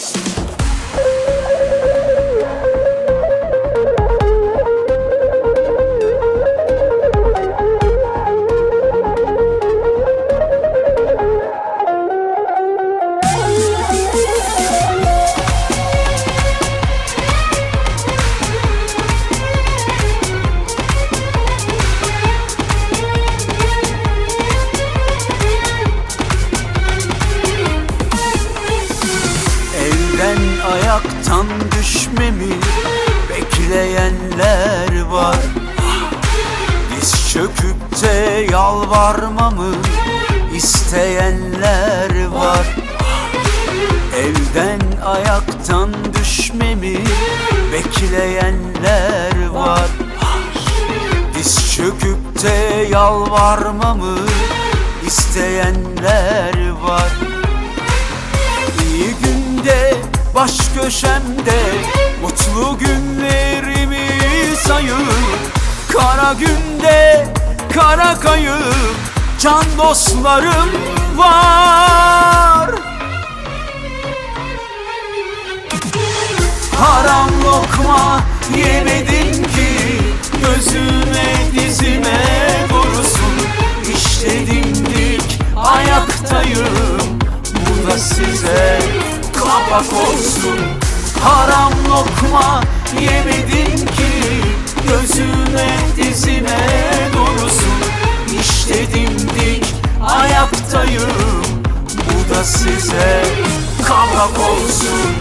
Ayaktan düşmemi bekleyenler var. Diz çöküp de yalvarmamı isteyenler var. Evden ayaktan düşmemi bekleyenler var. Diz çöküp de yalvarmamı isteyenler var. İyi günde baş köşemde mutlu günlerimi sayıp, kara günde kara kayıp can dostlarım var. Haram lokma yemedim ki gözüme dizime vursun. İşte dimdik ayaktayım, bu da size kapak olsun. Haram lokma yemedim ki gözüme dizime doğrusun. İşte dimdik ayaktayım, bu da size kapak olsun.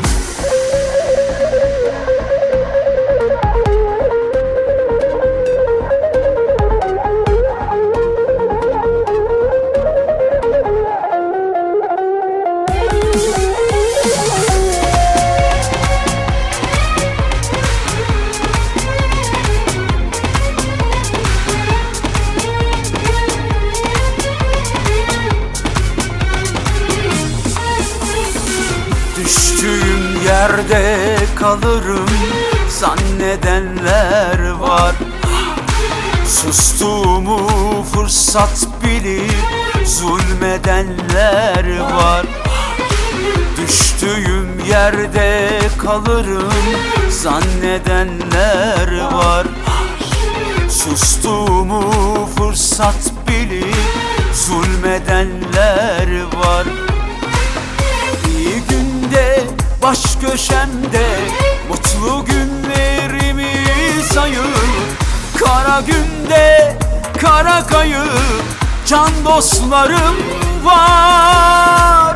Düştüğüm yerde kalırım zannedenler var. Sustuğumu fırsat bilip zulmedenler var. Düştüğüm yerde kalırım zannedenler var. Sustuğumu fırsat bilip zulmedenler var. İyi günde baş köşemde mutlu günlerimi sayıp, kara günde kara kayıp can dostlarım var.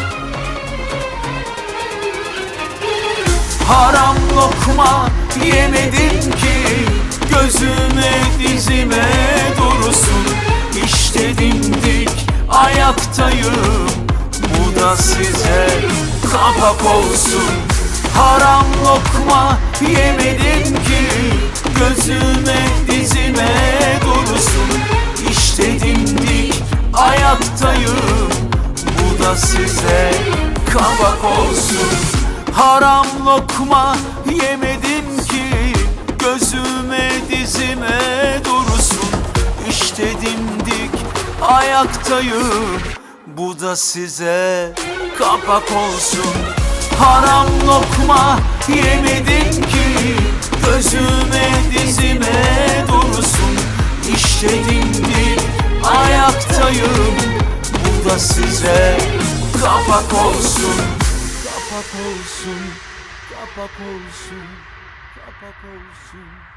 Haram lokma yemedim ki gözüme dizime dursun. İşte dimdik ayaktayım, bu da size kapak olsun. Haram lokma yemedim ki gözüme dizime dursun. İşte dimdik ayaktayım, bu da size kapak olsun. Haram lokma yemedim ki gözüme dizime dursun. İşte dimdik ayaktayım, bu da size kapak olsun. Haram lokma yemedim ki gözüme dizime dursun. İşte dimdik ayaktayım, bu da size kapak olsun. Kapak olsun, kapak olsun, kapak olsun.